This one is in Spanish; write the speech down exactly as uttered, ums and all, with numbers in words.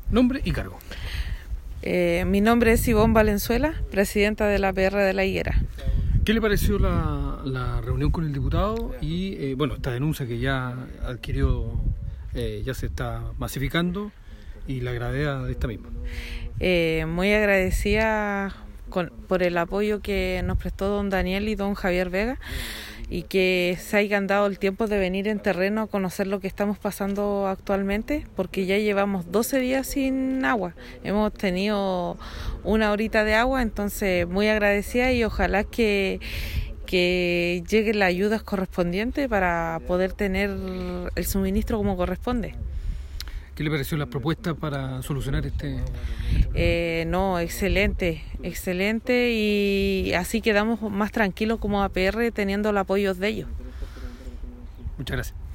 Nombre y cargo. Eh, mi nombre es Ivonne Valenzuela, presidenta de la P R de La Higuera. ¿Qué le pareció la, la reunión con el diputado y eh, bueno, esta denuncia que ya adquirió, eh, ya se está masificando y la gravedad de esta misma? Eh, muy agradecida con, por el apoyo que nos prestó don Daniel y don Javier Vega, y que se hayan dado el tiempo de venir en terreno a conocer lo que estamos pasando actualmente, porque ya llevamos doce días sin agua. Hemos tenido una horita de agua, entonces muy agradecida, y ojalá que, que lleguen las ayudas correspondientes para poder tener el suministro como corresponde. ¿Qué le pareció la propuesta para solucionar este? Eh, no, excelente, excelente, y así quedamos más tranquilos como A P R teniendo el apoyo de ellos. Muchas gracias.